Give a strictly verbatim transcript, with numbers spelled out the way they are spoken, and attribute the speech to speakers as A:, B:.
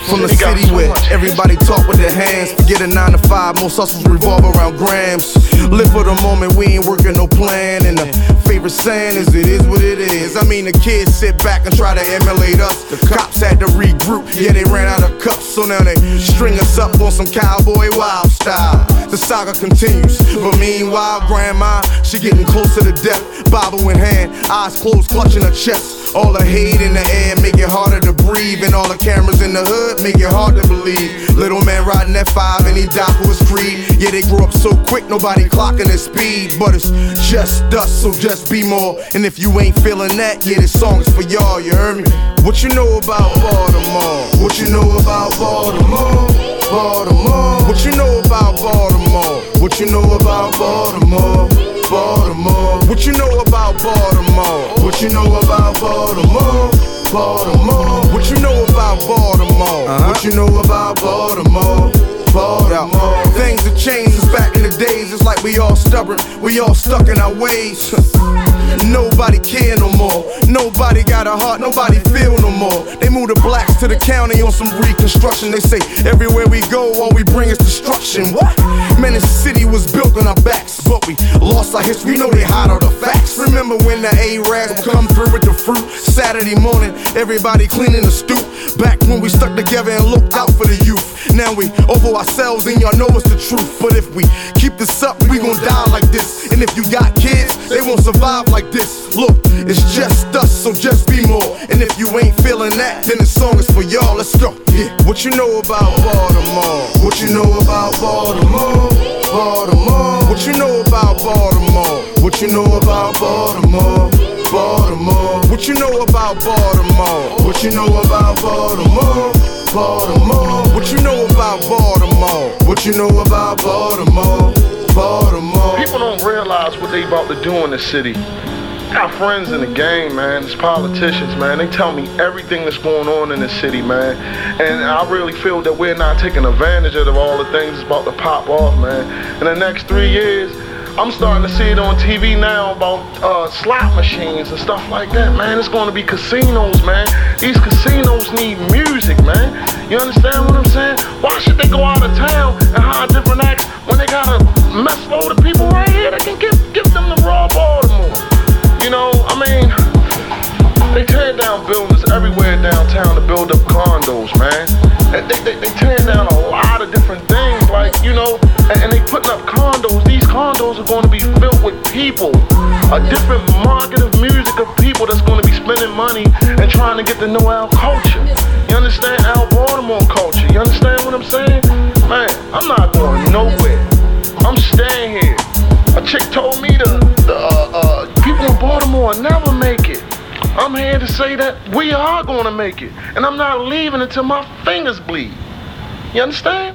A: From the city where everybody talk with their hands. Forget a nine to five, most hustles revolve around grams. Live for the moment, we ain't working no plan. And the favorite saying is it is what it is. I mean the kids sit back and try to emulate us. The cops had to regroup, yeah they ran out of cups. So now they string us up on some cowboy wild style. The saga continues, but meanwhile grandma, she getting closer to death. Bible in hand, eyes closed, clutching her chest. All the hate in the air make it harder to breathe. And all the cameras in the hood make it hard to believe. Little man riding F five and he died for his creed. Yeah, they grew up so quick, nobody clocking their speed. But it's just us, so just be more. And if you ain't feeling that, yeah, this song is for y'all, you heard me? What you know about Baltimore? What you know about Baltimore? Baltimore. What you know about Baltimore? What you know about Baltimore? Baltimore. What you know about Baltimore? What you know about Baltimore? Baltimore. What you know about Baltimore? Uh-huh. What you know about Baltimore? Baltimore. Things have changed since back in the days. It's like we all stubborn, we all stuck in our ways. Nobody care no more. Nobody got a heart, nobody feel no more. They moved the blacks to the county on some reconstruction. They say everywhere we go, all we bring is destruction. What? Man, this city was built on our backs, but we lost our history. We know they hide all the facts. Remember when the A-Rags would come through with the fruit? Saturday morning, everybody cleaning the stoop. Back when we stuck together and looked out for the youth. Now we over ourselves and y'all know it's the truth. But if we keep this up, we gon' die like this. And if you got kids, they won't survive like this. Look, it's just us, so just be more. And if you ain't feeling that, then the song is for y'all. Let's go. Yeah. What you know about Baltimore? What you know about Baltimore? Baltimore. What you know about Baltimore? What you know about Baltimore? Baltimore. What you know about Baltimore? What you know about Baltimore? Baltimore. What you know about Baltimore? What you know about Baltimore? Baltimore.
B: People don't realize what they about to do in the city. Got friends in the game, man. It's politicians, man. They tell me everything that's going on in the city, man. And I really feel that we're not taking advantage of all the things that's about to pop off, man. In the next three years, I'm starting to see it on T V now about uh, slot machines and stuff like that, man. It's going to be casinos, man. These casinos need music, man. You understand what I'm saying? Why should they go out of town and hire different acts when they got a mess load of people right here that can give, give them the raw Baltimore? You know, I mean, they tear down buildings everywhere downtown to build up condos, man. They, they, they tear down a lot of different things, like, you know, and, and they putting up condos. These condos are going to be filled with people. A different market of music of people that's going to be spending money and trying to get to know our culture. You understand? Our Baltimore culture. You understand what I'm saying? Man, I'm not going nowhere. I'm staying here. A chick told me the, the uh, uh, people in Baltimore never make it. I'm here to say that we are going to make it. And I'm not leaving until my fingers bleed. You understand?